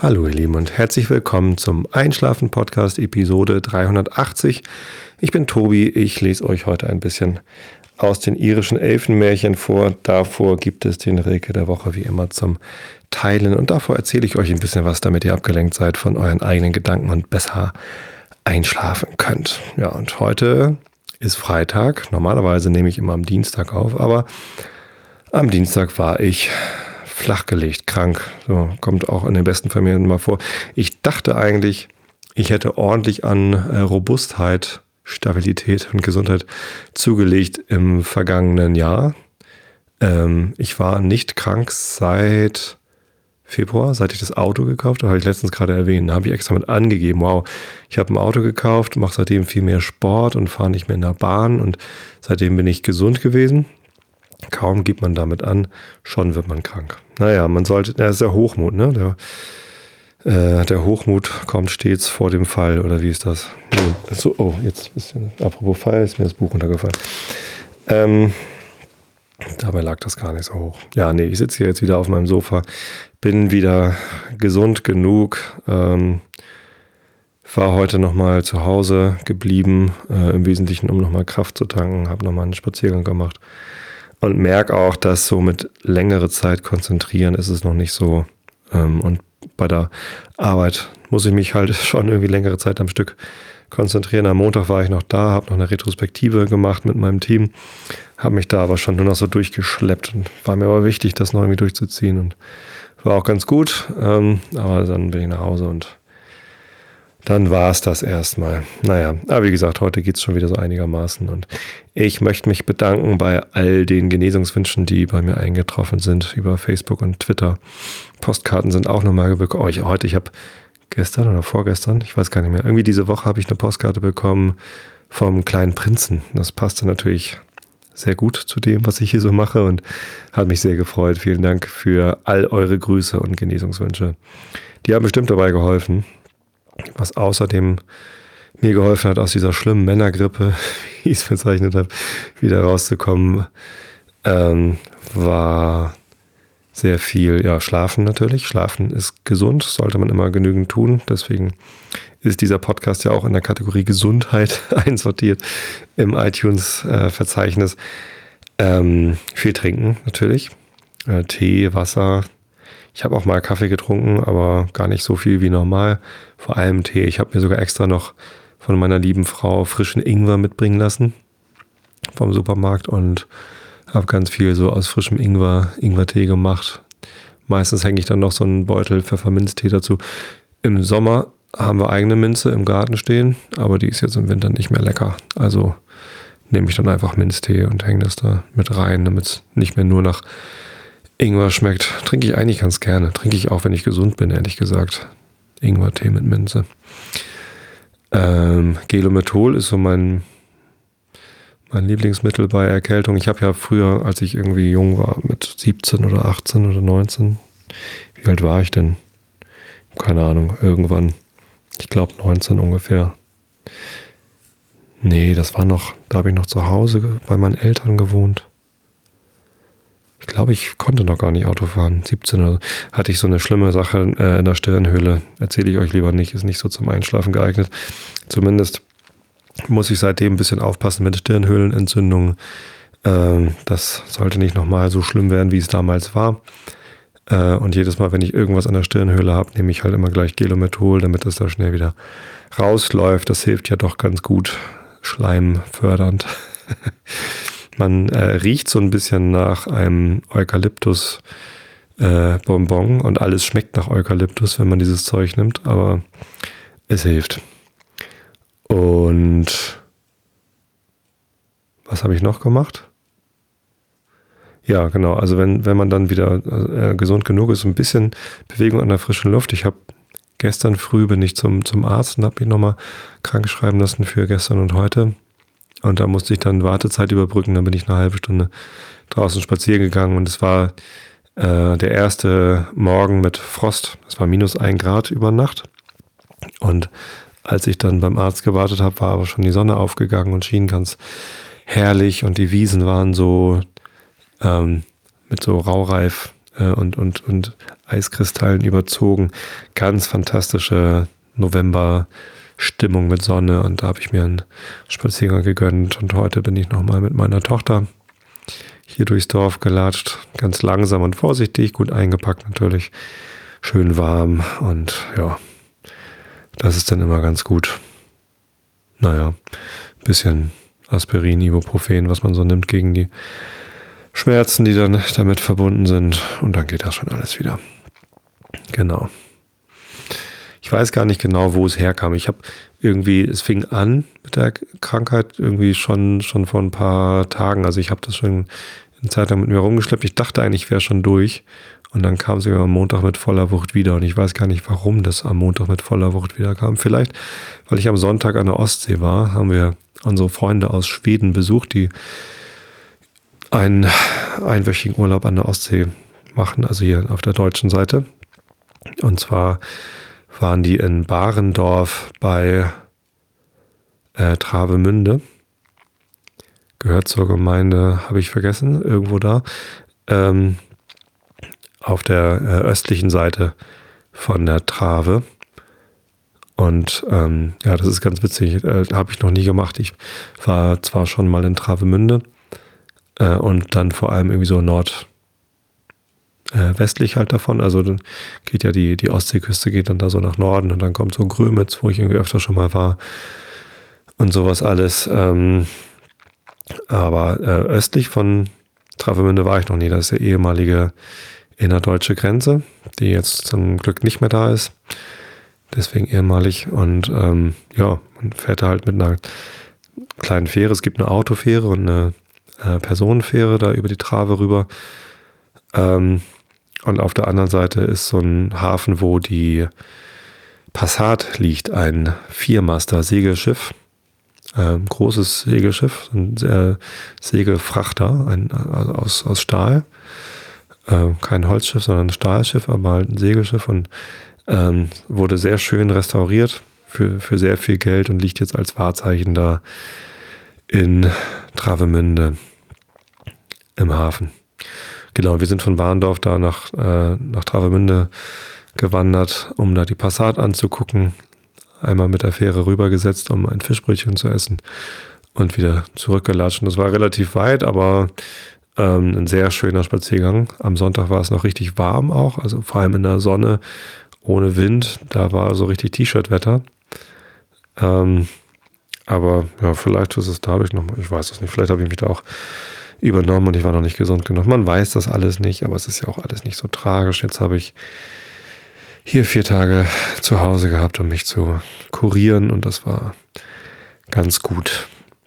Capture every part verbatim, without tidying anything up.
Hallo ihr Lieben und herzlich willkommen zum Einschlafen-Podcast Episode dreihundertachtzig. Ich bin Tobi, ich lese euch heute ein bisschen aus den irischen Elfenmärchen vor. Davor gibt es den Rilke der Woche wie immer zum Teilen und davor erzähle ich euch ein bisschen was, damit ihr abgelenkt seid von euren eigenen Gedanken und besser einschlafen könnt. Ja, und heute ist Freitag. Normalerweise nehme ich immer am Dienstag auf, aber am Dienstag war ich flachgelegt, krank. So, kommt auch in den besten Familien mal vor. Ich dachte eigentlich, ich hätte ordentlich an äh, Robustheit, Stabilität und Gesundheit zugelegt im vergangenen Jahr. Ähm, ich war nicht krank seit Februar, seit ich das Auto gekauft habe, habe ich letztens gerade erwähnt. Da habe ich extra mit angegeben, wow, ich habe ein Auto gekauft, mache seitdem viel mehr Sport und fahre nicht mehr in der Bahn und seitdem bin ich gesund gewesen. Kaum gibt man damit an, schon wird man krank. Naja, man sollte, das ist der Hochmut, ne? Der, äh, der Hochmut kommt stets vor dem Fall, oder wie ist das? So, oh, jetzt ein bisschen, apropos Fall, ist mir das Buch runtergefallen. Ähm, dabei lag das gar nicht so hoch. Ja, nee, ich sitze hier jetzt wieder auf meinem Sofa, bin wieder gesund genug, ähm, war heute nochmal zu Hause geblieben, äh, im Wesentlichen, um nochmal Kraft zu tanken, habe nochmal einen Spaziergang gemacht. Und merke auch, dass so mit längere Zeit konzentrieren ist es noch nicht so. Ähm, und bei der Arbeit muss ich mich halt schon irgendwie längere Zeit am Stück konzentrieren. Am Montag war ich noch da, habe noch eine Retrospektive gemacht mit meinem Team, habe mich da aber schon nur noch so durchgeschleppt. Und war mir aber wichtig, das noch irgendwie durchzuziehen. Und war auch ganz gut. Ähm, aber dann bin ich nach Hause und dann war es das erstmal. Naja, aber wie gesagt, heute geht es schon wieder so einigermaßen. Und ich möchte mich bedanken bei all den Genesungswünschen, die bei mir eingetroffen sind über Facebook und Twitter. Postkarten sind auch nochmal bekommen. Oh, ich, heute, ich habe gestern oder vorgestern, ich weiß gar nicht mehr, irgendwie diese Woche habe ich eine Postkarte bekommen vom kleinen Prinzen. Das passte natürlich sehr gut zu dem, was ich hier so mache und hat mich sehr gefreut. Vielen Dank für all eure Grüße und Genesungswünsche. Die haben bestimmt dabei geholfen. Was außerdem mir geholfen hat, aus dieser schlimmen Männergrippe, wie ich es bezeichnet habe, wieder rauszukommen, ähm, war sehr viel, ja, Schlafen natürlich. Schlafen ist gesund, sollte man immer genügend tun. Deswegen ist dieser Podcast ja auch in der Kategorie Gesundheit einsortiert im iTunes-Verzeichnis. Ähm, viel trinken natürlich, äh, Tee, Wasser. Ich habe auch mal Kaffee getrunken, aber gar nicht so viel wie normal. Vor allem Tee. Ich habe mir sogar extra noch von meiner lieben Frau frischen Ingwer mitbringen lassen vom Supermarkt und habe ganz viel so aus frischem Ingwer, Ingwertee gemacht. Meistens hänge ich dann noch so einen Beutel Pfefferminztee dazu. Im Sommer haben wir eigene Minze im Garten stehen, aber die ist jetzt im Winter nicht mehr lecker. Also nehme ich dann einfach Minztee und hänge das da mit rein, damit es nicht mehr nur nach Ingwer schmeckt. Trinke ich eigentlich ganz gerne. Trinke ich auch, wenn ich gesund bin, ehrlich gesagt. Ingwertee mit Minze. Ähm, Gelomethol ist so mein, mein Lieblingsmittel bei Erkältung. Ich habe ja früher, als ich irgendwie jung war, mit siebzehn oder achtzehn oder neunzehn, wie alt war ich denn? Keine Ahnung, irgendwann. Ich glaube neunzehn ungefähr. Nee, das war noch, da habe ich noch zu Hause bei meinen Eltern gewohnt. Ich glaube, ich konnte noch gar nicht Auto fahren. siebzehn oder so. Hatte ich so eine schlimme Sache äh, in der Stirnhöhle. Erzähle ich euch lieber nicht. Ist nicht so zum Einschlafen geeignet. Zumindest muss ich seitdem ein bisschen aufpassen mit Stirnhöhlenentzündungen. Ähm, das sollte nicht nochmal so schlimm werden, wie es damals war. Äh, und jedes Mal, wenn ich irgendwas an der Stirnhöhle habe, nehme ich halt immer gleich Gelomethol, damit es da schnell wieder rausläuft. Das hilft ja doch ganz gut. Schleimfördernd. Man äh, riecht so ein bisschen nach einem Eukalyptus-Bonbon äh, und alles schmeckt nach Eukalyptus, wenn man dieses Zeug nimmt, aber es hilft. Und was habe ich noch gemacht? Ja, genau, also wenn, wenn man dann wieder äh, gesund genug ist, ein bisschen Bewegung an der frischen Luft. Ich habe gestern früh bin ich zum, zum Arzt und habe mich nochmal krank schreiben lassen für gestern und heute. Und da musste ich dann Wartezeit überbrücken, dann bin ich eine halbe Stunde draußen spazieren gegangen und es war äh, der erste Morgen mit Frost. Es war minus ein Grad über Nacht. Und als ich dann beim Arzt gewartet habe, war aber schon die Sonne aufgegangen und schien ganz herrlich und die Wiesen waren so ähm, mit so Raureif äh, und, und, und Eiskristallen überzogen. Ganz fantastische November-Stimmung mit Sonne und da habe ich mir einen Spaziergang gegönnt und heute bin ich nochmal mit meiner Tochter hier durchs Dorf gelatscht. Ganz langsam und vorsichtig, gut eingepackt natürlich, schön warm und ja, das ist dann immer ganz gut. Naja, bisschen Aspirin, Ibuprofen, was man so nimmt gegen die Schmerzen, die dann damit verbunden sind. Und dann geht das schon alles wieder. Genau. Ich weiß gar nicht genau, wo es herkam. Ich habe irgendwie, es fing an mit der Krankheit irgendwie schon, schon vor ein paar Tagen. Also ich habe das schon eine Zeit lang mit mir rumgeschleppt. Ich dachte eigentlich, ich wäre schon durch. Und dann kam sie am Montag mit voller Wucht wieder. Und ich weiß gar nicht, warum das am Montag mit voller Wucht wieder kam. Vielleicht, weil ich am Sonntag an der Ostsee war, haben wir unsere Freunde aus Schweden besucht, die einen einwöchigen Urlaub an der Ostsee machen, also hier auf der deutschen Seite. Und zwar waren die in Barendorf bei äh, Travemünde. Gehört zur Gemeinde, habe ich vergessen, irgendwo da. Ähm, auf der äh, östlichen Seite von der Trave. Und ähm, ja, das ist ganz witzig. Äh, habe ich noch nie gemacht. Ich war zwar schon mal in Travemünde äh, und dann vor allem irgendwie so nord äh, westlich halt davon. Also dann geht ja die, die Ostseeküste geht dann da so nach Norden und dann kommt so Grömitz, wo ich irgendwie öfter schon mal war und sowas alles. Ähm, aber äh, östlich von Travemünde war ich noch nie. Das ist der ehemalige innerdeutsche Grenze, die jetzt zum Glück nicht mehr da ist. Deswegen ehemalig. Und ähm, ja, man fährt da halt mit einer kleinen Fähre. Es gibt eine Autofähre und eine äh, Personenfähre da über die Trave rüber. Ähm, und auf der anderen Seite ist so ein Hafen, wo die Passat liegt, ein Viermaster-Segelschiff. Ähm, großes Segelschiff, ein äh, Segelfrachter ein, also aus, aus Stahl. Äh, kein Holzschiff, sondern ein Stahlschiff, aber halt ein Segelschiff und ähm, wurde sehr schön restauriert für, für sehr viel Geld und liegt jetzt als Wahrzeichen da in Travemünde im Hafen. Genau, wir sind von Warndorf da nach, äh, nach Travemünde gewandert, um da die Passat anzugucken. Einmal mit der Fähre rübergesetzt, um ein Fischbrötchen zu essen und wieder zurückgelatscht. Und das war relativ weit, aber ähm, ein sehr schöner Spaziergang. Am Sonntag war es noch richtig warm auch, also vor allem in der Sonne, ohne Wind. Da war so richtig T-Shirt-Wetter. Ähm, aber ja, vielleicht ist es dadurch nochmal, ich weiß es nicht, vielleicht habe ich mich da auch übernommen und ich war noch nicht gesund genug. Man weiß das alles nicht, aber es ist ja auch alles nicht so tragisch. Jetzt habe ich hier vier Tage zu Hause gehabt, um mich zu kurieren und das war ganz gut.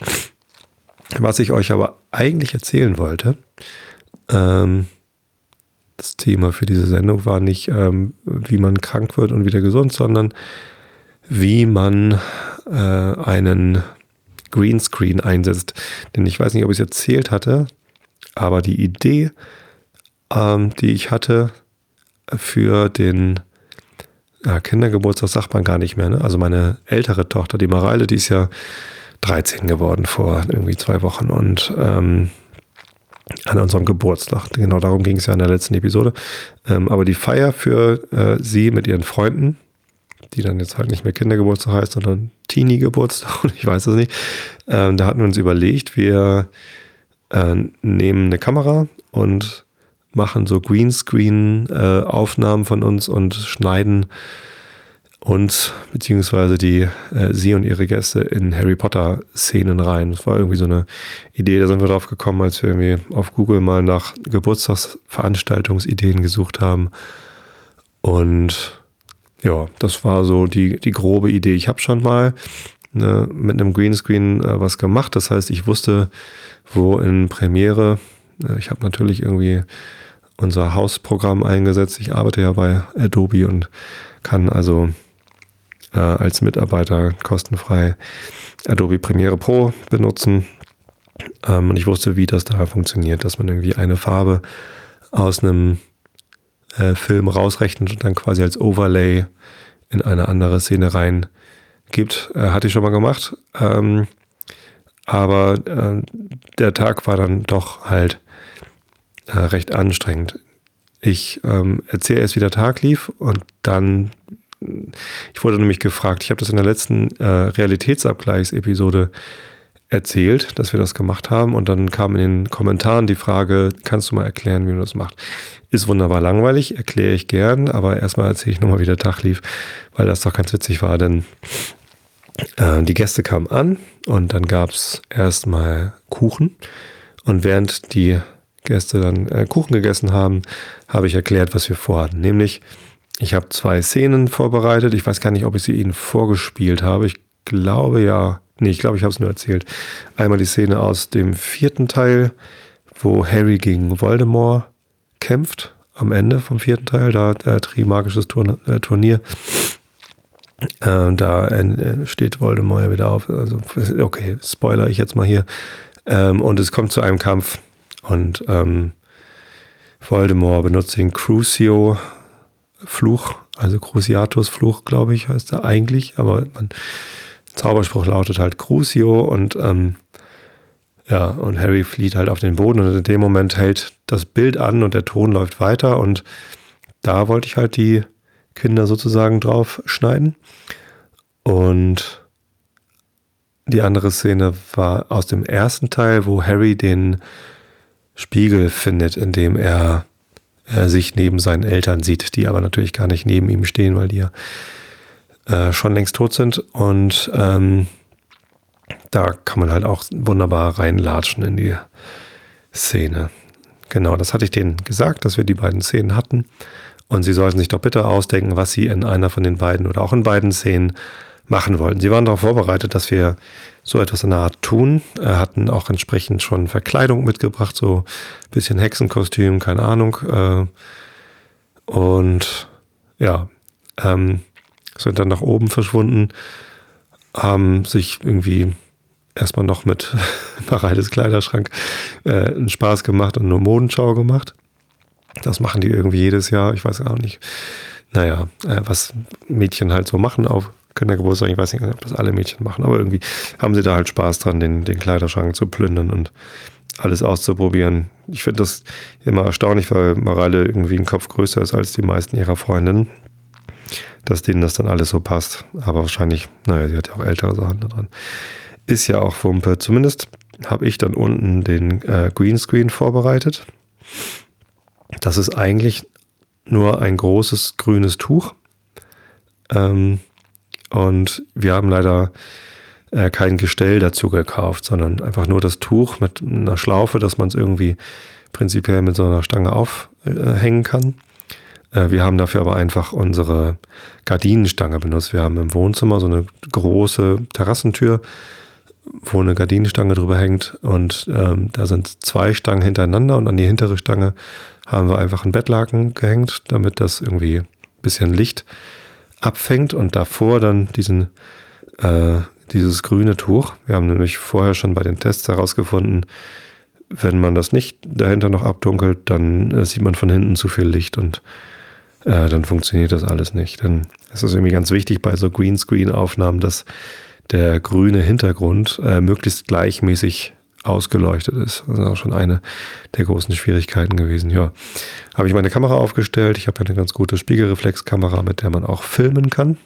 Was ich euch aber eigentlich erzählen wollte, ähm, das Thema für diese Sendung war nicht, ähm, wie man krank wird und wieder gesund, sondern wie man äh, einen Greenscreen einsetzt. Denn ich weiß nicht, ob ich es erzählt hatte, aber die Idee, ähm, die ich hatte für den ja, Kindergeburtstag, sagt man gar nicht mehr, ne? Also meine ältere Tochter, die Mareile, die ist ja dreizehn geworden vor irgendwie zwei Wochen und ähm, an unserem Geburtstag. Genau darum ging es ja in der letzten Episode. Ähm, aber die Feier für äh, sie mit ihren Freunden, die dann jetzt halt nicht mehr Kindergeburtstag heißt, sondern Teenie-Geburtstag, ich weiß es nicht. Ähm, da hatten wir uns überlegt, wir äh, nehmen eine Kamera und machen so Greenscreen-Aufnahmen äh, von uns und schneiden uns, beziehungsweise die, äh, sie und ihre Gäste in Harry Potter-Szenen rein. Das war irgendwie so eine Idee, da sind wir drauf gekommen, als wir irgendwie auf Google mal nach Geburtstagsveranstaltungsideen gesucht haben. Und ja, das war so die, die grobe Idee. Ich habe schon mal ne, mit einem Greenscreen äh, was gemacht. Das heißt, ich wusste, wo in Premiere, äh, ich habe natürlich irgendwie unser Hausprogramm eingesetzt. Ich arbeite ja bei Adobe und kann also äh, als Mitarbeiter kostenfrei Adobe Premiere Pro benutzen. Ähm, und ich wusste, wie das da funktioniert, dass man irgendwie eine Farbe aus einem äh, Film rausrechnet und dann quasi als Overlay in eine andere Szene rein gibt. Äh, hatte ich schon mal gemacht. Ähm, aber äh, der Tag war dann doch halt äh, recht anstrengend. ich ähm, erzähle erst, wie der Tag lief und dann, ich wurde nämlich gefragt, ich habe das in der letzten äh, Realitätsabgleichsepisode erzählt, dass wir das gemacht haben und dann kam in den Kommentaren die Frage, kannst du mal erklären, wie man das macht? Ist wunderbar langweilig, erkläre ich gern, aber erstmal erzähle ich nochmal, wie der Tag lief, weil das doch ganz witzig war, denn äh, die Gäste kamen an und dann gab es erstmal Kuchen und während die Gäste dann äh, Kuchen gegessen haben, habe ich erklärt, was wir vorhatten, nämlich ich habe zwei Szenen vorbereitet, ich weiß gar nicht, ob ich sie Ihnen vorgespielt habe, ich glaube ja, nee, ich glaube, ich habe es nur erzählt. Einmal die Szene aus dem vierten Teil, wo Harry gegen Voldemort kämpft, am Ende vom vierten Teil, da äh, Trimagisches Turn- äh, Turnier. Äh, da äh, steht Voldemort ja wieder auf. Also, okay, spoiler ich jetzt mal hier. Ähm, und es kommt zu einem Kampf und ähm, Voldemort benutzt den Crucio-Fluch, also Cruciatus-Fluch, glaube ich, heißt er eigentlich, aber man Zauberspruch lautet halt Crucio und ähm, ja, und Harry flieht halt auf den Boden und in dem Moment hält das Bild an und der Ton läuft weiter und da wollte ich halt die Kinder sozusagen drauf schneiden. Und die andere Szene war aus dem ersten Teil, wo Harry den Spiegel findet, in dem er, er sich neben seinen Eltern sieht, die aber natürlich gar nicht neben ihm stehen, weil die ja Äh, schon längst tot sind und ähm, da kann man halt auch wunderbar reinlatschen in die Szene. Genau, das hatte ich denen gesagt, dass wir die beiden Szenen hatten und sie sollten sich doch bitte ausdenken, was sie in einer von den beiden oder auch in beiden Szenen machen wollten. Sie waren darauf vorbereitet, dass wir so etwas in der Art tun, äh, hatten auch entsprechend schon Verkleidung mitgebracht, so ein bisschen Hexenkostüm, keine Ahnung äh, und ja, ähm, sind dann nach oben verschwunden, haben sich irgendwie erstmal noch mit Mareiles Kleiderschrank äh, einen Spaß gemacht und eine Modenschau gemacht. Das machen die irgendwie jedes Jahr, ich weiß auch nicht. Naja, äh, was Mädchen halt so machen auf Kindergeburtstag, ich weiß nicht, ob das alle Mädchen machen, aber irgendwie haben sie da halt Spaß dran, den, den Kleiderschrank zu plündern und alles auszuprobieren. Ich finde das immer erstaunlich, weil Mareile irgendwie einen Kopf größer ist als die meisten ihrer Freundinnen, dass denen das dann alles so passt. Aber wahrscheinlich, naja, sie hat ja auch ältere Sachen da dran. Ist ja auch Wumpe. Zumindest habe ich dann unten den äh, Greenscreen vorbereitet. Das ist eigentlich nur ein großes grünes Tuch. Ähm, und wir haben leider äh, kein Gestell dazu gekauft, sondern einfach nur das Tuch mit einer Schlaufe, dass man es irgendwie prinzipiell mit so einer Stange aufhängen äh, kann. Wir haben dafür aber einfach unsere Gardinenstange benutzt. Wir haben im Wohnzimmer so eine große Terrassentür, wo eine Gardinenstange drüber hängt und ähm, da sind zwei Stangen hintereinander und an die hintere Stange haben wir einfach einen Bettlaken gehängt, damit das irgendwie ein bisschen Licht abfängt und davor dann diesen äh, dieses grüne Tuch. Wir haben nämlich vorher schon bei den Tests herausgefunden, wenn man das nicht dahinter noch abdunkelt, dann äh, sieht man von hinten zu viel Licht und Äh, dann funktioniert das alles nicht. Denn es ist irgendwie ganz wichtig bei so Greenscreen-Aufnahmen, dass der grüne Hintergrund äh, möglichst gleichmäßig ausgeleuchtet ist. Das ist auch schon eine der großen Schwierigkeiten gewesen. Ja, habe ich meine Kamera aufgestellt. Ich habe eine ganz gute Spiegelreflexkamera, mit der man auch filmen kann.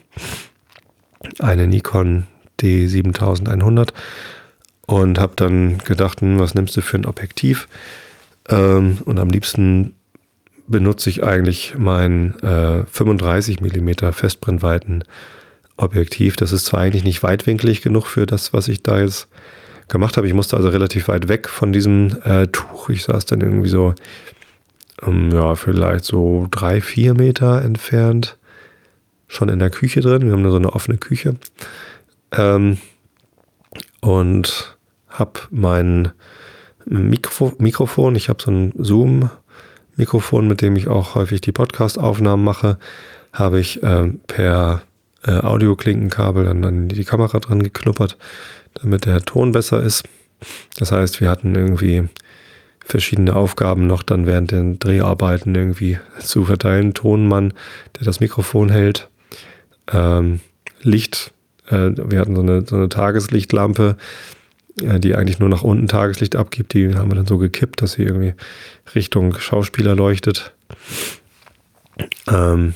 Eine Nikon D siebentausendeinhundert und habe dann gedacht, hm, was nimmst du für ein Objektiv? Ähm, und am liebsten benutze ich eigentlich mein äh, fünfunddreißig Millimeter Festbrennweiten Objektiv. Das ist zwar eigentlich nicht weitwinklig genug für das, was ich da jetzt gemacht habe. Ich musste also relativ weit weg von diesem äh, Tuch. Ich saß dann irgendwie so, ähm, ja, vielleicht so drei, vier Meter entfernt, schon in der Küche drin. Wir haben da so eine offene Küche. Ähm, und habe mein Mikro- Mikrofon, ich habe so ein Zoom Mikrofon, mit dem ich auch häufig die Podcast-Aufnahmen mache, habe ich äh, per äh, Audioklinkenkabel dann an die Kamera dran geknuppert, damit der Ton besser ist. Das heißt, wir hatten irgendwie verschiedene Aufgaben noch dann während den Dreharbeiten irgendwie zu verteilen. Tonmann, der das Mikrofon hält, ähm, Licht, äh, wir hatten so eine, so eine Tageslichtlampe, äh, die eigentlich nur nach unten Tageslicht abgibt. Die haben wir dann so gekippt, dass sie irgendwie Richtung Schauspieler leuchtet. Ähm,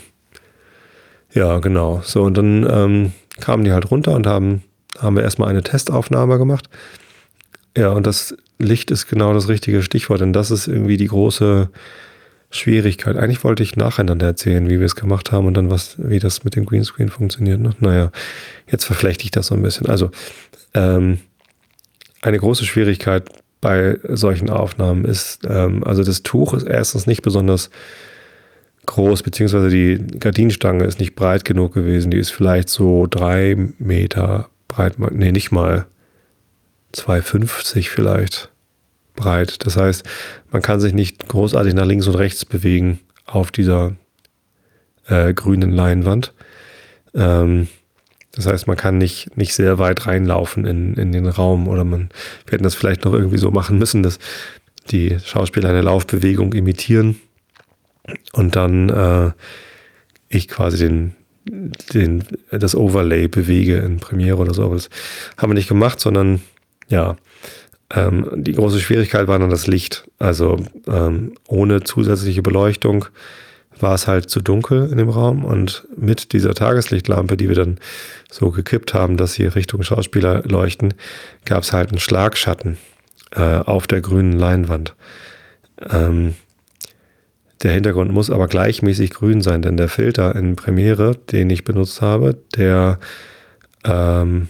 ja, genau. So, und dann ähm, kamen die halt runter und haben, haben wir erstmal eine Testaufnahme gemacht. Ja, und das Licht ist genau das richtige Stichwort, denn das ist irgendwie die große Schwierigkeit. Eigentlich wollte ich nacheinander erzählen, wie wir es gemacht haben und dann was, wie das mit dem Greenscreen funktioniert. Ne? Naja, jetzt verflechte ich das so ein bisschen. Also, ähm, eine große Schwierigkeit bei solchen Aufnahmen ist, ähm, also das Tuch ist erstens nicht besonders groß, beziehungsweise die Gardinenstange ist nicht breit genug gewesen. Die ist vielleicht so drei Meter breit, nee, nicht mal zwei fünfzig vielleicht breit. Das heißt, man kann sich nicht großartig nach links und rechts bewegen auf dieser äh, grünen Leinwand. Ähm, das heißt, man kann nicht, nicht sehr weit reinlaufen in, in den Raum oder man, wir hätten das vielleicht noch irgendwie so machen müssen, dass die Schauspieler eine Laufbewegung imitieren und dann äh, ich quasi den, den, das Overlay bewege in Premiere oder so. Aber das haben wir nicht gemacht, sondern ja, ähm, die große Schwierigkeit war dann das Licht. Also ähm, ohne zusätzliche Beleuchtung war es halt zu dunkel in dem Raum und mit dieser Tageslichtlampe, die wir dann so gekippt haben, dass sie Richtung Schauspieler leuchten, gab es halt einen Schlagschatten äh, auf der grünen Leinwand. Ähm, der Hintergrund muss aber gleichmäßig grün sein, denn der Filter in Premiere, den ich benutzt habe, der ähm,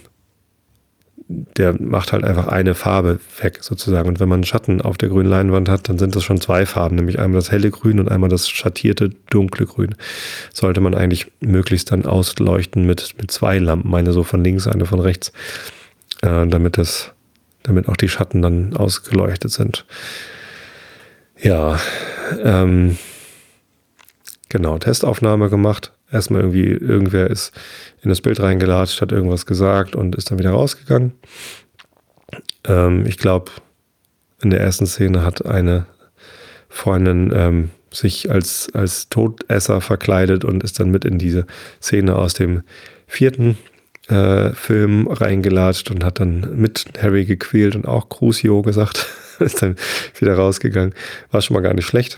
der macht halt einfach eine Farbe weg sozusagen. Und wenn man einen Schatten auf der grünen Leinwand hat, dann sind das schon zwei Farben, nämlich einmal das helle Grün und einmal das schattierte dunkle Grün. Sollte man eigentlich möglichst dann ausleuchten mit, mit zwei Lampen, eine so von links, eine von rechts, äh, damit das, damit auch die Schatten dann ausgeleuchtet sind. Ja, ähm, genau, Testaufnahme gemacht. Erstmal irgendwie, irgendwer ist in das Bild reingelatscht, hat irgendwas gesagt und ist dann wieder rausgegangen. Ähm, ich glaube, in der ersten Szene hat eine Freundin ähm, sich als, als Todesser verkleidet und ist dann mit in diese Szene aus dem vierten äh, Film reingelatscht und hat dann mit Harry gequält und auch Crucio gesagt. Ist dann wieder rausgegangen. War schon mal gar nicht schlecht.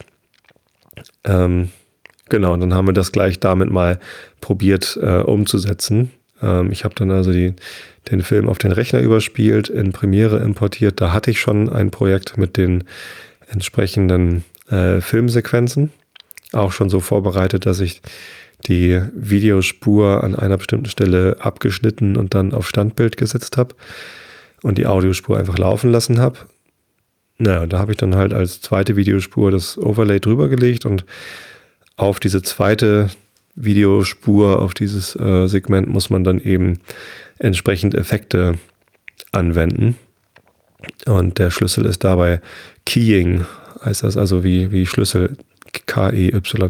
Ähm, Genau, und dann haben wir das gleich damit mal probiert äh, umzusetzen. Ähm, ich habe dann also die, den Film auf den Rechner überspielt, in Premiere importiert. Da hatte ich schon ein Projekt mit den entsprechenden äh, Filmsequenzen. Auch schon so vorbereitet, dass ich die Videospur an einer bestimmten Stelle abgeschnitten und dann auf Standbild gesetzt habe und die Audiospur einfach laufen lassen habe. Naja, da habe ich dann halt als zweite Videospur das Overlay drüber gelegt und auf diese zweite Videospur, auf dieses äh, Segment muss man dann eben entsprechend Effekte anwenden. Und der Schlüssel ist dabei Keying, heißt das also wie, wie Schlüssel, K E Y.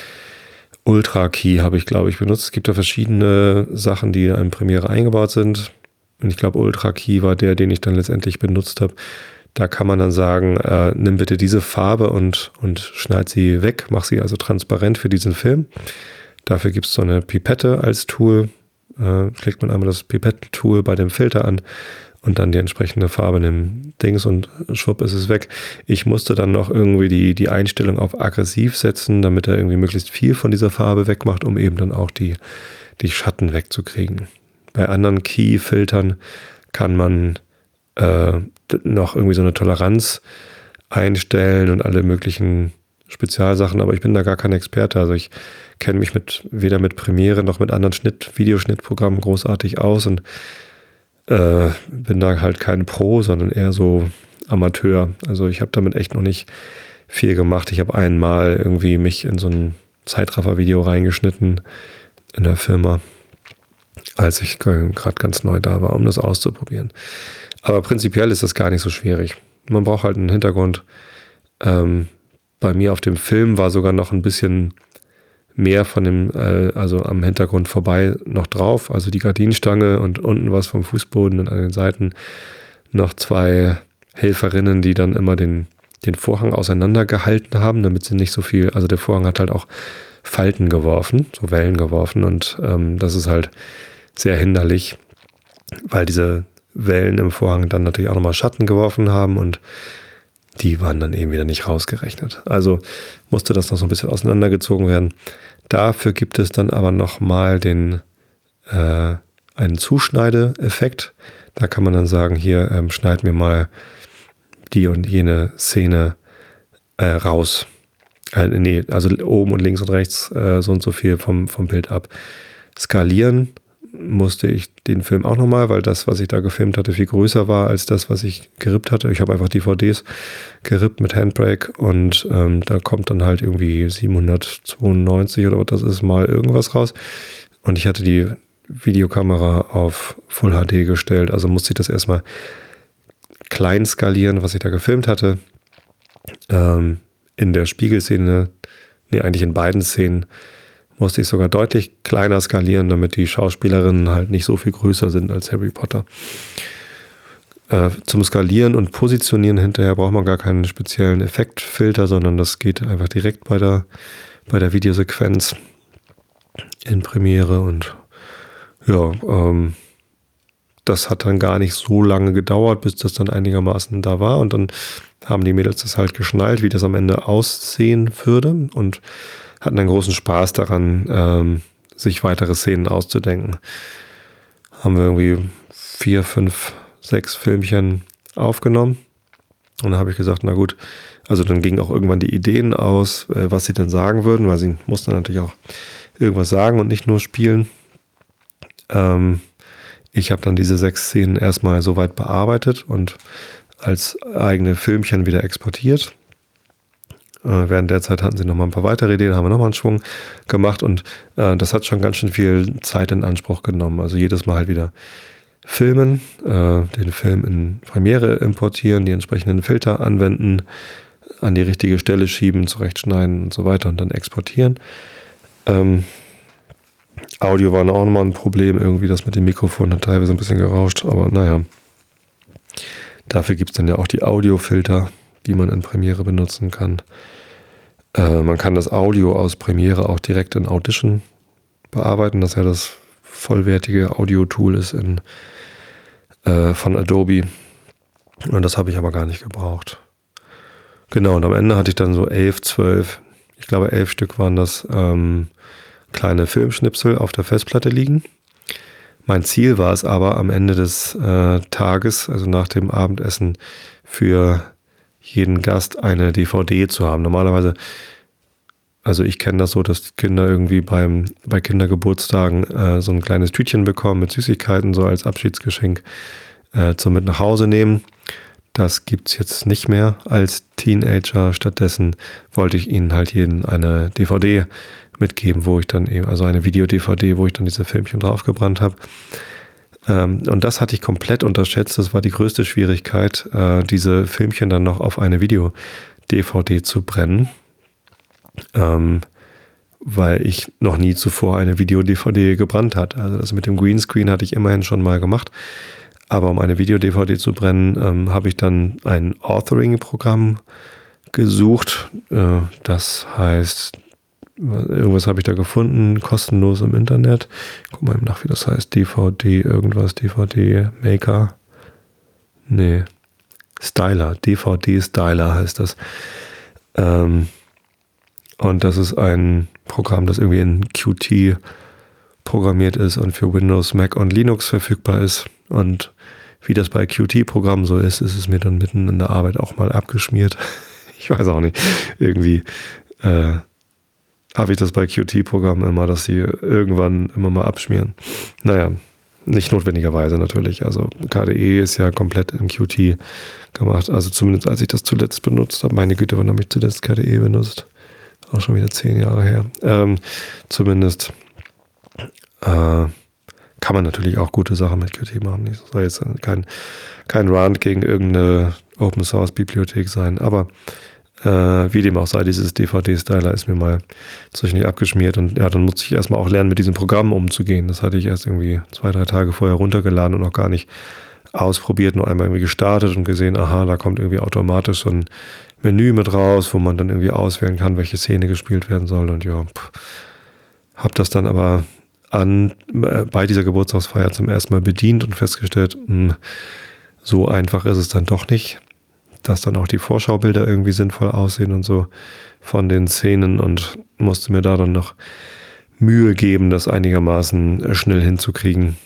Ultra Key habe ich, glaube ich, benutzt. Es gibt da verschiedene Sachen, die in Premiere eingebaut sind. Und ich glaube, Ultra Key war der, den ich dann letztendlich benutzt habe. Da kann man dann sagen, äh, nimm bitte diese Farbe und, und schneid sie weg, mach sie also transparent für diesen Film. Dafür gibt es so eine Pipette als Tool. Äh, schlägt man einmal das Pipettentool bei dem Filter an und dann die entsprechende Farbe in dem Dings und schwupp ist es weg. Ich musste dann noch irgendwie die, die Einstellung auf aggressiv setzen, damit er irgendwie möglichst viel von dieser Farbe wegmacht, um eben dann auch die, die Schatten wegzukriegen. Bei anderen Key-Filtern kann man äh, noch irgendwie so eine Toleranz einstellen und alle möglichen Spezialsachen, aber ich bin da gar kein Experte. Also ich kenne mich mit weder mit Premiere noch mit anderen Schnitt, Videoschnittprogrammen großartig aus und äh, bin da halt kein Pro, sondern eher so Amateur. Also ich habe damit echt noch nicht viel gemacht. Ich habe einmal irgendwie mich in so ein Zeitraffer-Video reingeschnitten in der Firma, als ich gerade ganz neu da war, um das auszuprobieren. Aber prinzipiell ist das gar nicht so schwierig. Man braucht halt einen Hintergrund. Ähm, bei mir auf dem Film war sogar noch ein bisschen mehr von dem, äh, also am Hintergrund vorbei noch drauf. Also die Gardinenstange und unten was vom Fußboden und an den Seiten noch zwei Helferinnen, die dann immer den, den Vorhang auseinandergehalten haben, damit sie nicht so viel, also der Vorhang hat halt auch Falten geworfen, so Wellen geworfen und ähm, das ist halt sehr hinderlich, weil diese Wellen im Vorhang dann natürlich auch nochmal Schatten geworfen haben und die waren dann eben wieder nicht rausgerechnet. Also musste das noch so ein bisschen auseinandergezogen werden. Dafür gibt es dann aber nochmal den äh, einen Zuschneideeffekt. Da kann man dann sagen, hier ähm, schneid mir mal die und jene Szene äh, raus. Äh, nee, also oben und links und rechts äh, so und so viel vom, vom Bild ab. Skalieren musste ich den Film auch nochmal, weil das, was ich da gefilmt hatte, viel größer war als das, was ich gerippt hatte. Ich habe einfach D V Ds gerippt mit Handbrake und ähm, da kommt dann halt irgendwie siebenhundertzweiundneunzig oder was das ist, mal irgendwas raus. Und ich hatte die Videokamera auf Full H D gestellt, also musste ich das erstmal klein skalieren, was ich da gefilmt hatte. Ähm, in der Spiegelszene, nee, eigentlich in beiden Szenen, musste ich sogar deutlich kleiner skalieren, damit die Schauspielerinnen halt nicht so viel größer sind als Harry Potter. Äh, zum Skalieren und Positionieren hinterher braucht man gar keinen speziellen Effektfilter, sondern das geht einfach direkt bei der, bei der Videosequenz in Premiere und ja, ähm, das hat dann gar nicht so lange gedauert, bis das dann einigermaßen da war und dann haben die Mädels das halt geschnallt, wie das am Ende aussehen würde und hatten einen großen Spaß daran, ähm, sich weitere Szenen auszudenken. Haben wir irgendwie vier, fünf, sechs Filmchen aufgenommen. Und dann habe ich gesagt, na gut, also dann gingen auch irgendwann die Ideen aus, äh, was sie denn sagen würden, weil sie mussten natürlich auch irgendwas sagen und nicht nur spielen. Ähm, ich habe dann diese sechs Szenen erstmal soweit bearbeitet und als eigene Filmchen wieder exportiert. Äh, während der Zeit hatten sie noch mal ein paar weitere Ideen, haben wir noch mal einen Schwung gemacht und äh, das hat schon ganz schön viel Zeit in Anspruch genommen. Also jedes Mal halt wieder filmen, äh, den Film in Premiere importieren, die entsprechenden Filter anwenden, an die richtige Stelle schieben, zurechtschneiden und so weiter und dann exportieren. Ähm, Audio war auch nochmal ein Problem, irgendwie das mit dem Mikrofon hat teilweise ein bisschen gerauscht, aber naja. Dafür gibt es dann ja auch die Audiofilter, die man in Premiere benutzen kann. Äh, man kann das Audio aus Premiere auch direkt in Audition bearbeiten, das ja das vollwertige Audio-Tool ist in, äh, von Adobe. Und das habe ich aber gar nicht gebraucht. Genau, und am Ende hatte ich dann so elf, zwölf, ich glaube elf Stück waren das, ähm, kleine Filmschnipsel auf der Festplatte liegen. Mein Ziel war es aber am Ende des äh, Tages, also nach dem Abendessen, für jeden Gast eine D V D zu haben. Normalerweise, also ich kenne das so, dass Kinder irgendwie beim bei Kindergeburtstagen äh, so ein kleines Tütchen bekommen mit Süßigkeiten, so als Abschiedsgeschenk äh, zum mit nach Hause nehmen. Das gibt's jetzt nicht mehr als Teenager. Stattdessen wollte ich ihnen halt jeden eine D V D mitgeben, wo ich dann eben, also eine Video-D V D, wo ich dann diese Filmchen draufgebrannt habe. Ähm, und das hatte ich komplett unterschätzt. Das war die größte Schwierigkeit, äh, diese Filmchen dann noch auf eine Video-D V D zu brennen. Ähm, weil ich noch nie zuvor eine Video-D V D gebrannt hatte. Also das mit dem Greenscreen hatte ich immerhin schon mal gemacht. Aber um eine Video-D V D zu brennen, ähm, habe ich dann ein Authoring-Programm gesucht. Äh, das heißt, irgendwas habe ich da gefunden, kostenlos im Internet. Guck mal eben nach, wie das heißt. D V D, irgendwas, D V D Maker. Nee. Styler, D V D Styler heißt das. Ähm, und das ist ein Programm, das irgendwie in Qt programmiert ist und für Windows, Mac und Linux verfügbar ist. Und wie das bei Qt-Programmen so ist, ist es mir dann mitten in der Arbeit auch mal abgeschmiert. Ich weiß auch nicht. Irgendwie äh, habe ich das bei Qt-Programmen immer, dass sie irgendwann immer mal abschmieren. Naja, nicht notwendigerweise natürlich. Also K D E ist ja komplett in Qt gemacht. Also zumindest als ich das zuletzt benutzt habe. Meine Güte, wann habe ich zuletzt K D E benutzt? Auch schon wieder zehn Jahre her. Ähm, zumindest äh, kann man natürlich auch gute Sachen mit Qt machen. Das soll jetzt kein, kein Rant gegen irgendeine Open-Source-Bibliothek sein. Aber Äh, wie dem auch sei, dieses D V D-Styler ist mir mal zwischendurch abgeschmiert und ja, dann musste ich erstmal auch lernen, mit diesem Programm umzugehen. Das hatte ich erst irgendwie zwei, drei Tage vorher runtergeladen und noch gar nicht ausprobiert, nur einmal irgendwie gestartet und gesehen, aha, da kommt irgendwie automatisch so ein Menü mit raus, wo man dann irgendwie auswählen kann, welche Szene gespielt werden soll und ja, pff, hab das dann aber an, äh, bei dieser Geburtstagsfeier zum ersten Mal bedient und festgestellt, mh, so einfach ist es dann doch nicht, dass dann auch die Vorschaubilder irgendwie sinnvoll aussehen und so von den Szenen, und musste mir da dann noch Mühe geben, das einigermaßen schnell hinzukriegen.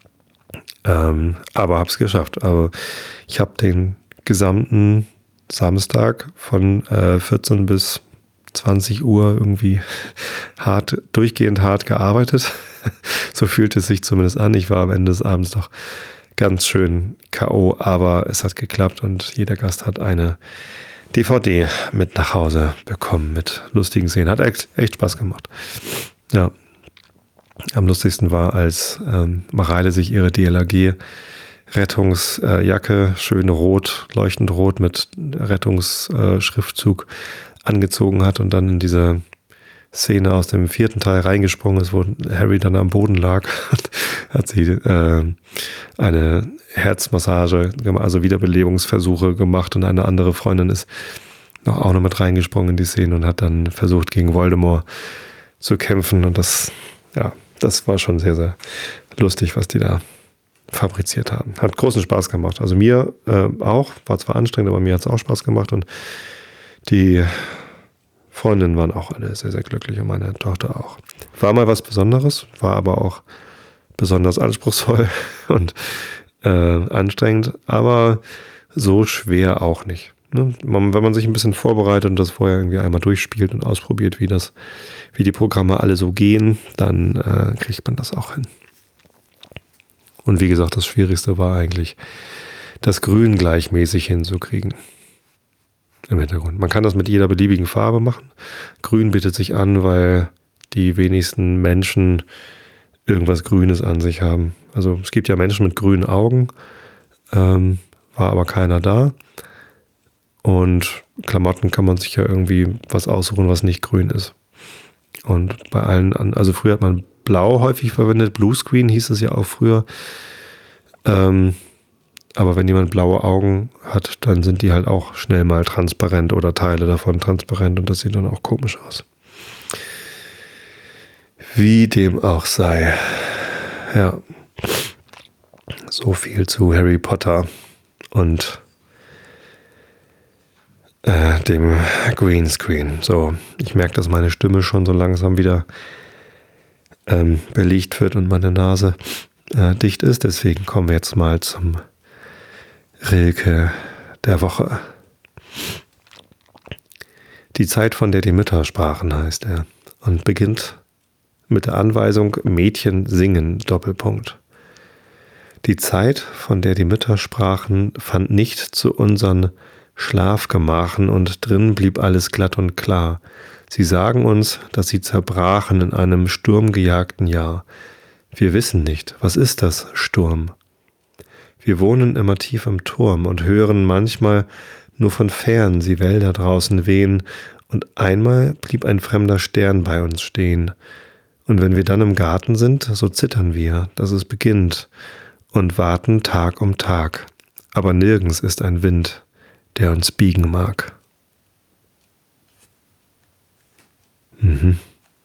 Ähm, aber hab's geschafft. Aber ich habe den gesamten Samstag von äh, vierzehn bis zwanzig Uhr irgendwie hart, durchgehend hart gearbeitet. So fühlte es sich zumindest an. Ich war am Ende des Abends doch ganz schön K O, aber es hat geklappt und jeder Gast hat eine D V D mit nach Hause bekommen mit lustigen Szenen. Hat echt, echt Spaß gemacht. Ja. Am lustigsten war, als ähm, Mareile sich ihre D L R G-Rettungsjacke, äh, schön rot, leuchtend rot mit Rettungsschriftzug äh, angezogen hat und dann in diese Szene aus dem vierten Teil reingesprungen ist, wo Harry dann am Boden lag, hat sie äh, eine Herzmassage, also Wiederbelebungsversuche gemacht, und eine andere Freundin ist noch auch noch mit reingesprungen in die Szene und hat dann versucht, gegen Voldemort zu kämpfen, und das, ja, das war schon sehr, sehr lustig, was die da fabriziert haben. Hat großen Spaß gemacht. Also mir äh, auch, war zwar anstrengend, aber mir hat es auch Spaß gemacht, und die Freundinnen waren auch alle sehr, sehr glücklich und meine Tochter auch. War mal was Besonderes, war aber auch besonders anspruchsvoll und äh, anstrengend, aber so schwer auch nicht. Ne? Man, wenn man sich ein bisschen vorbereitet und das vorher irgendwie einmal durchspielt und ausprobiert, wie das, wie die Programme alle so gehen, dann äh, kriegt man das auch hin. Und wie gesagt, das Schwierigste war eigentlich, das Grün gleichmäßig hinzukriegen. Im Hintergrund. Man kann das mit jeder beliebigen Farbe machen. Grün bietet sich an, weil die wenigsten Menschen irgendwas Grünes an sich haben. Also es gibt ja Menschen mit grünen Augen, ähm, war aber keiner da. Und Klamotten kann man sich ja irgendwie was aussuchen, was nicht grün ist. Und bei allen, an, also früher hat man Blau häufig verwendet, Bluescreen hieß es ja auch früher. Ähm, Aber wenn jemand blaue Augen hat, dann sind die halt auch schnell mal transparent oder Teile davon transparent, und das sieht dann auch komisch aus. Wie dem auch sei. Ja. So viel zu Harry Potter und äh, dem Greenscreen. So, ich merke, dass meine Stimme schon so langsam wieder ähm, belegt wird und meine Nase äh, dicht ist. Deswegen kommen wir jetzt mal zum Rilke der Woche. Die Zeit, von der die Mütter sprachen, heißt er, und beginnt mit der Anweisung Mädchen singen, Doppelpunkt. Die Zeit, von der die Mütter sprachen, fand nicht zu unseren Schlafgemachen, und drin blieb alles glatt und klar. Sie sagen uns, dass sie zerbrachen in einem sturmgejagten Jahr. Wir wissen nicht, was ist das, Sturm? Wir wohnen immer tief im Turm und hören manchmal nur von fern sie Wälder draußen wehen, und einmal blieb ein fremder Stern bei uns stehen. Und wenn wir dann im Garten sind, so zittern wir, dass es beginnt, und warten Tag um Tag. Aber nirgends ist ein Wind, der uns biegen mag. Mhm.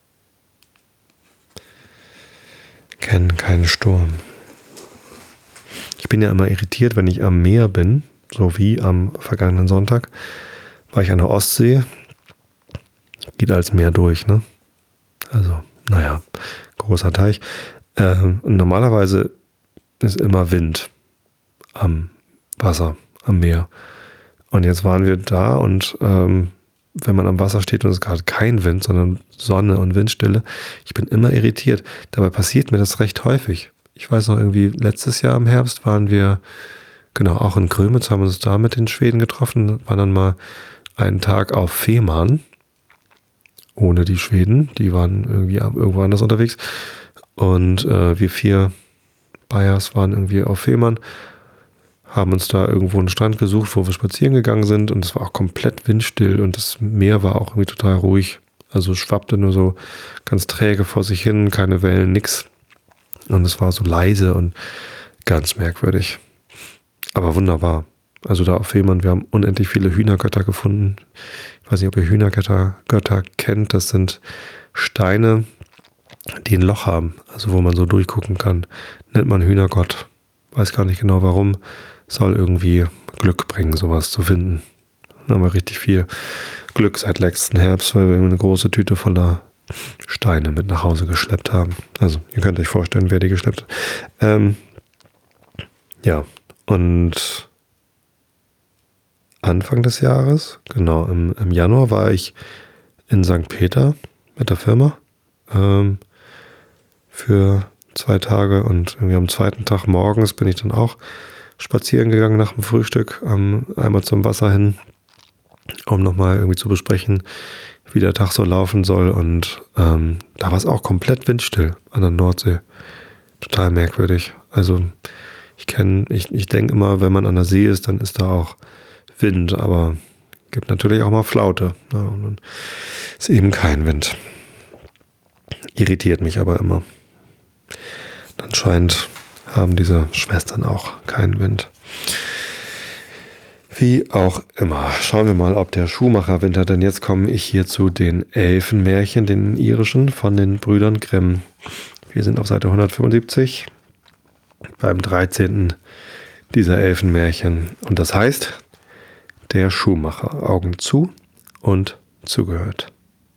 Kennen keinen Sturm. Ich bin ja immer irritiert, wenn ich am Meer bin, so wie am vergangenen Sonntag, war ich an der Ostsee, geht als Meer durch, ne? Also, naja, großer Teich. Äh, und normalerweise ist immer Wind am Wasser, am Meer. Und jetzt waren wir da, und ähm, wenn man am Wasser steht und es ist gerade kein Wind, sondern Sonne und Windstille, ich bin immer irritiert. Dabei passiert mir das recht häufig. Ich weiß noch, irgendwie letztes Jahr im Herbst waren wir, genau, auch in Grömitz, haben uns da mit den Schweden getroffen, waren dann mal einen Tag auf Fehmarn, ohne die Schweden, die waren irgendwie irgendwo anders unterwegs, und äh, wir vier Bayers waren irgendwie auf Fehmarn, haben uns da irgendwo einen Strand gesucht, wo wir spazieren gegangen sind, und es war auch komplett windstill und das Meer war auch irgendwie total ruhig, also schwappte nur so ganz träge vor sich hin, keine Wellen, nix. Und es war so leise und ganz merkwürdig. Aber wunderbar. Also da auf Fehmarn, wir haben unendlich viele Hühnergötter gefunden. Ich weiß nicht, ob ihr Hühnergötter Götter kennt. Das sind Steine, die ein Loch haben, also wo man so durchgucken kann, nennt man Hühnergott. Weiß gar nicht genau warum. Soll irgendwie Glück bringen, sowas zu finden. Dann haben wir richtig viel Glück seit letzten Herbst, weil wir eine große Tüte voller Steine mit nach Hause geschleppt haben. Also ihr könnt euch vorstellen, wer die geschleppt hat. Ähm, ja, und Anfang des Jahres, genau, im, im Januar war ich in Sankt Peter mit der Firma ähm, für zwei Tage und irgendwie am zweiten Tag morgens bin ich dann auch spazieren gegangen nach dem Frühstück, ähm, einmal zum Wasser hin, um nochmal irgendwie zu besprechen, wie der Tag so laufen soll, und ähm, da war es auch komplett windstill an der Nordsee. Total merkwürdig. Also ich kenne, ich, ich denke immer, wenn man an der See ist, dann ist da auch Wind, aber gibt natürlich auch mal Flaute. Ja, und dann ist eben kein Wind. Irritiert mich aber immer. Anscheinend haben diese Schwestern auch keinen Wind. Wie auch immer. Schauen wir mal, ob der Schuhmacherwinter, denn jetzt komme ich hier zu den Elfenmärchen, den irischen, von den Brüdern Grimm. Wir sind auf Seite hundertfünfundsiebzig beim dreizehnten dieser Elfenmärchen. Und das heißt, der Schuhmacher, Augen zu und zugehört.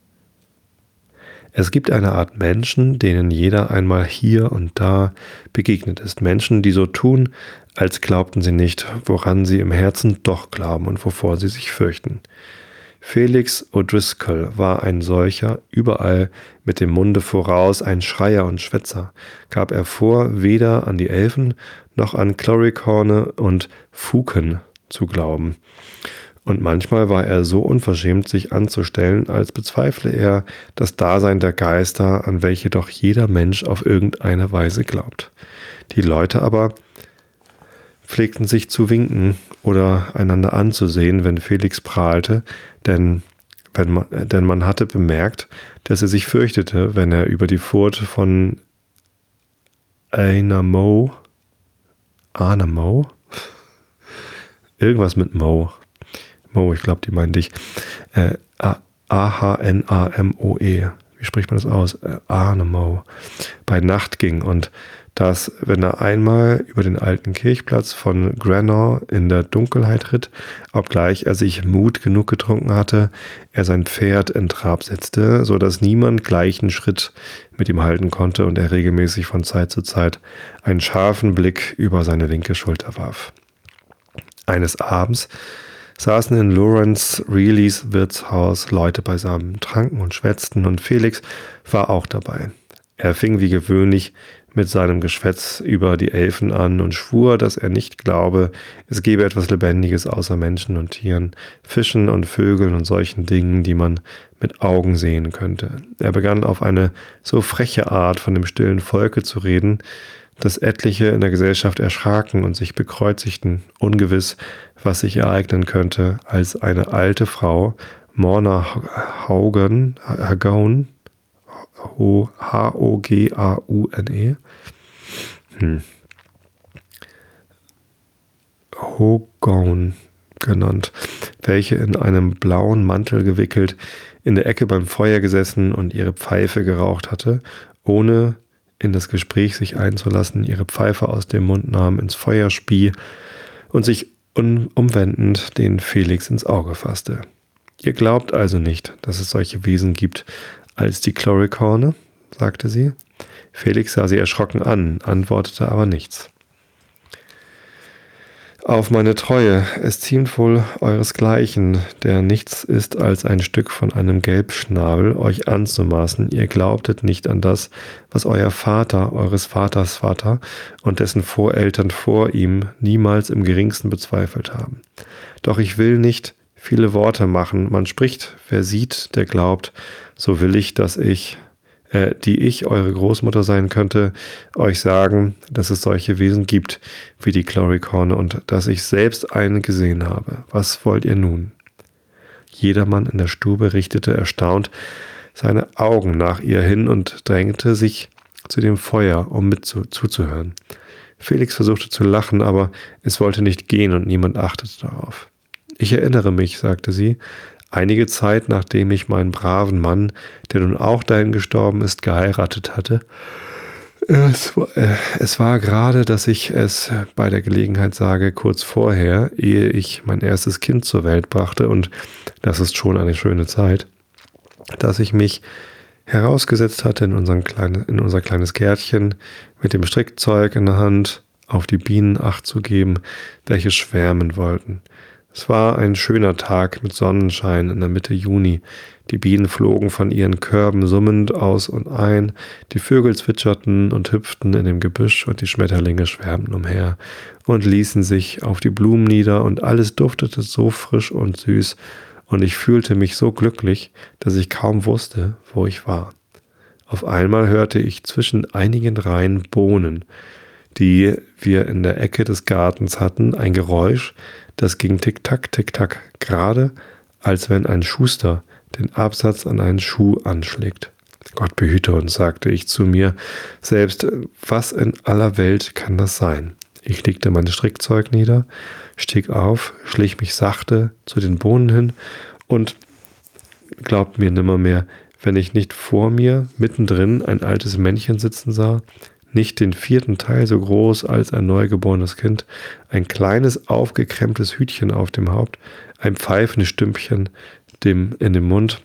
Es gibt eine Art Menschen, denen jeder einmal hier und da begegnet ist. Menschen, die so tun, als glaubten sie nicht, woran sie im Herzen doch glauben und wovor sie sich fürchten. Felix O'Driscoll war ein solcher, überall mit dem Munde voraus, ein Schreier und Schwätzer, gab er vor, weder an die Elfen noch an Chloricorne und Fuken zu glauben. Und manchmal war er so unverschämt, sich anzustellen, als bezweifle er das Dasein der Geister, an welche doch jeder Mensch auf irgendeine Weise glaubt. Die Leute aber pflegten sich zu winken oder einander anzusehen, wenn Felix prahlte, denn, wenn man, denn man hatte bemerkt, dass er sich fürchtete, wenn er über die Furt von Ainamo, Anamo, irgendwas mit Mo, Mo, ich glaube, die meinen dich, äh, A H N A M O E, wie spricht man das aus? Äh, Anamo, bei Nacht ging, und dass, wenn er einmal über den alten Kirchplatz von Granor in der Dunkelheit ritt, obgleich er sich Mut genug getrunken hatte, er sein Pferd in Trab setzte, so dass niemand gleichen Schritt mit ihm halten konnte und er regelmäßig von Zeit zu Zeit einen scharfen Blick über seine linke Schulter warf. Eines Abends saßen in Lawrence Reillys Wirtshaus Leute beisammen, tranken und schwätzten, und Felix war auch dabei. Er fing wie gewöhnlich mit seinem Geschwätz über die Elfen an und schwur, dass er nicht glaube, es gebe etwas Lebendiges außer Menschen und Tieren, Fischen und Vögeln und solchen Dingen, die man mit Augen sehen könnte. Er begann auf eine so freche Art von dem stillen Volke zu reden, dass etliche in der Gesellschaft erschraken und sich bekreuzigten, ungewiss, was sich ereignen könnte, als eine alte Frau, Morna Haugen, Hagaun, H O G A U N E, hm. Hogaun genannt, welche in einem blauen Mantel gewickelt in der Ecke beim Feuer gesessen und ihre Pfeife geraucht hatte, ohne in das Gespräch sich einzulassen, ihre Pfeife aus dem Mund nahm, ins Feuer spie und sich un- umwendend den Felix ins Auge fasste. Ihr glaubt also nicht, dass es solche Wesen gibt als die Chloricorne, sagte sie. Felix sah sie erschrocken an, antwortete aber nichts. Auf meine Treue, es ziemt wohl euresgleichen, der nichts ist als ein Stück von einem Gelbschnabel, euch anzumaßen. Ihr glaubtet nicht an das, was euer Vater, eures Vaters Vater und dessen Voreltern vor ihm niemals im geringsten bezweifelt haben. Doch ich will nicht viele Worte machen. Man spricht, wer sieht, der glaubt. So will ich, dass ich, äh, die ich eure Großmutter sein könnte, euch sagen, dass es solche Wesen gibt wie die Chloricorne und dass ich selbst einen gesehen habe. Was wollt ihr nun? Jedermann in der Stube richtete erstaunt seine Augen nach ihr hin und drängte sich zu dem Feuer, um mit zu, zuzuhören. Felix versuchte zu lachen, aber es wollte nicht gehen und niemand achtete darauf. Ich erinnere mich, sagte sie, einige Zeit nachdem ich meinen braven Mann, der nun auch dahin gestorben ist, geheiratet hatte. Es war, äh, es war gerade, dass ich es bei der Gelegenheit sage, kurz vorher, ehe ich mein erstes Kind zur Welt brachte, und das ist schon eine schöne Zeit, dass ich mich herausgesetzt hatte in, unseren kleine, in unser kleines Gärtchen mit dem Strickzeug in der Hand, auf die Bienen Acht zu geben, welche schwärmen wollten. Es war ein schöner Tag mit Sonnenschein in der Mitte Juni. Die Bienen flogen von ihren Körben summend aus und ein, die Vögel zwitscherten und hüpften in dem Gebüsch und die Schmetterlinge schwärmten umher und ließen sich auf die Blumen nieder und alles duftete so frisch und süß und ich fühlte mich so glücklich, dass ich kaum wusste, wo ich war. Auf einmal hörte ich zwischen einigen Reihen Bohnen, die wir in der Ecke des Gartens hatten, ein Geräusch, das ging tick-tack, tick-tack, gerade als wenn ein Schuster den Absatz an einen Schuh anschlägt. Gott behüte uns, sagte ich zu mir selbst, was in aller Welt kann das sein? Ich legte mein Strickzeug nieder, stieg auf, schlich mich sachte zu den Bohnen hin und glaubt mir nimmermehr, wenn ich nicht vor mir mittendrin ein altes Männchen sitzen sah, nicht den vierten Teil so groß als ein neugeborenes Kind, ein kleines, aufgekremptes Hütchen auf dem Haupt, ein pfeifendes Stümpchen dem, in dem Mund,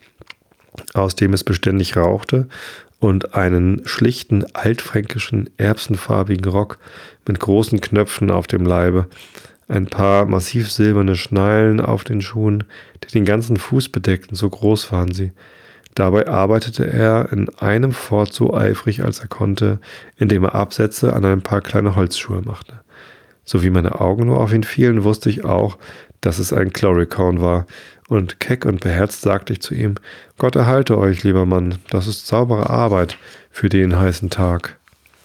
aus dem es beständig rauchte, und einen schlichten, altfränkischen, erbsenfarbigen Rock mit großen Knöpfen auf dem Leibe, ein paar massiv silberne Schnallen auf den Schuhen, die den ganzen Fuß bedeckten, so groß waren sie. Dabei arbeitete er in einem fort so eifrig, als er konnte, indem er Absätze an ein paar kleine Holzschuhe machte. So wie meine Augen nur auf ihn fielen, wusste ich auch, dass es ein Cluricaune war, und keck und beherzt sagte ich zu ihm, Gott erhalte euch, lieber Mann, das ist saubere Arbeit für den heißen Tag.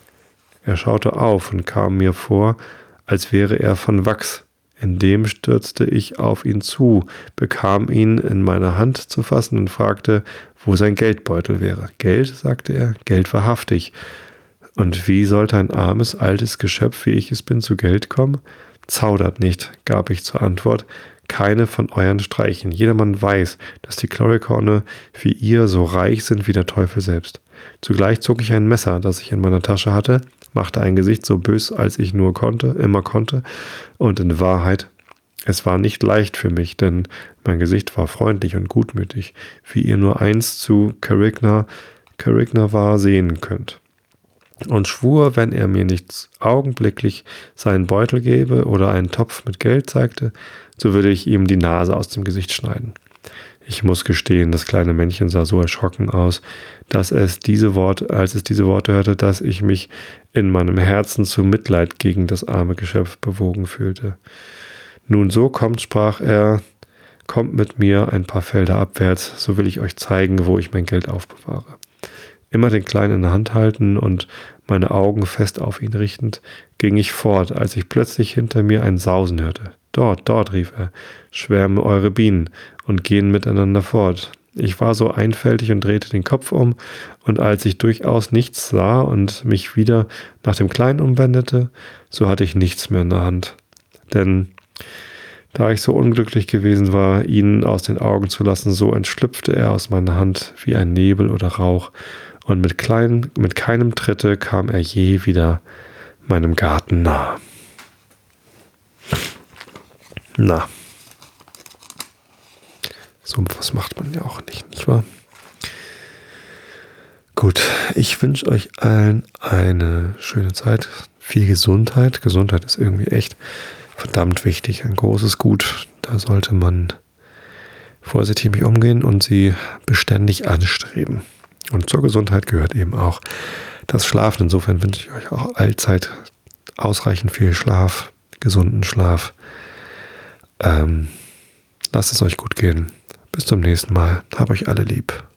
Er schaute auf und kam mir vor, als wäre er von Wachs. Indem stürzte ich auf ihn zu, bekam ihn in meine Hand zu fassen und fragte, wo sein Geldbeutel wäre. Geld, sagte er, Geld wahrhaftig. Und wie sollte ein armes, altes Geschöpf, wie ich es bin, zu Geld kommen? Zaudert nicht, gab ich zur Antwort, keine von euren Streichen. Jedermann weiß, dass die Cluricaune wie ihr so reich sind wie der Teufel selbst. Zugleich zog ich ein Messer, das ich in meiner Tasche hatte, machte ein Gesicht so bös, als ich nur konnte, immer konnte, und in Wahrheit, es war nicht leicht für mich, denn mein Gesicht war freundlich und gutmütig, wie ihr nur eins zu Carignan, Carignan war, sehen könnt. Und schwur, wenn er mir nicht augenblicklich seinen Beutel gäbe oder einen Topf mit Geld zeigte, so würde ich ihm die Nase aus dem Gesicht schneiden. Ich muss gestehen, das kleine Männchen sah so erschrocken aus, dass es diese Worte, als es diese Worte hörte, dass ich mich in meinem Herzen zu Mitleid gegen das arme Geschöpf bewogen fühlte. Nun so kommt, sprach er, kommt mit mir ein paar Felder abwärts, so will ich euch zeigen, wo ich mein Geld aufbewahre. Immer den Kleinen in der Hand halten und meine Augen fest auf ihn richtend, ging ich fort, als ich plötzlich hinter mir ein Sausen hörte. Dort, dort, rief er, schwärmen eure Bienen und gehen miteinander fort. Ich war so einfältig und drehte den Kopf um, und als ich durchaus nichts sah und mich wieder nach dem Kleinen umwendete, so hatte ich nichts mehr in der Hand. Denn da ich so unglücklich gewesen war, ihn aus den Augen zu lassen, so entschlüpfte er aus meiner Hand wie ein Nebel oder Rauch, und mit, klein, mit keinem Tritte kam er je wieder meinem Garten nah. Na, so was macht man ja auch nicht, nicht wahr? Gut, ich wünsche euch allen eine schöne Zeit, viel Gesundheit. Gesundheit ist irgendwie echt verdammt wichtig, ein großes Gut. Da sollte man vorsichtig mit umgehen und sie beständig anstreben. Und zur Gesundheit gehört eben auch das Schlafen. Insofern wünsche ich euch auch allzeit ausreichend viel Schlaf, gesunden Schlaf. Ähm, lasst es euch gut gehen. Bis zum nächsten Mal. Hab euch alle lieb.